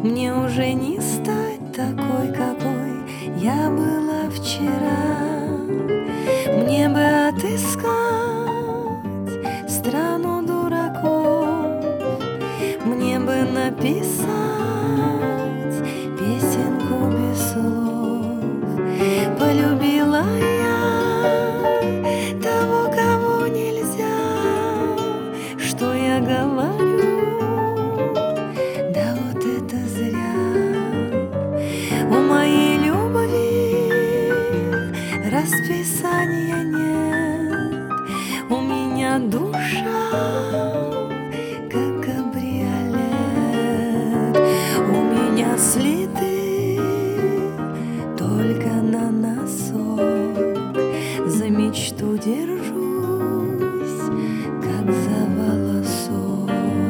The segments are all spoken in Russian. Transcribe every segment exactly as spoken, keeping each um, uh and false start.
Мне уже не стать такой, какой я была вчера. Мне бы отыскать страну дураков, мне бы написать песенку без слов. Полюбила я того, кого нельзя. Что я говорю? Да вот это зря. У моей любви расписания нет. У меня душа как кабриолет. У меня следы только на носок. За мечту держусь, как за волосок.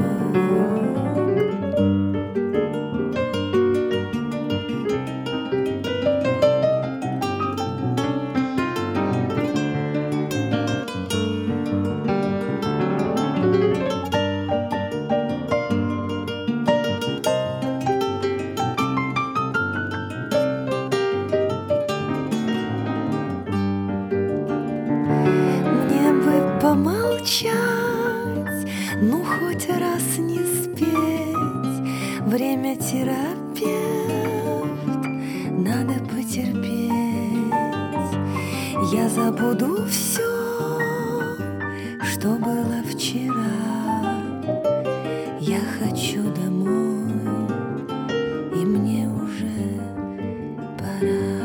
Помолчать, ну хоть раз не спеть. Время терапевт, надо потерпеть. Я забуду все, что было вчера. Я хочу домой, и мне уже пора.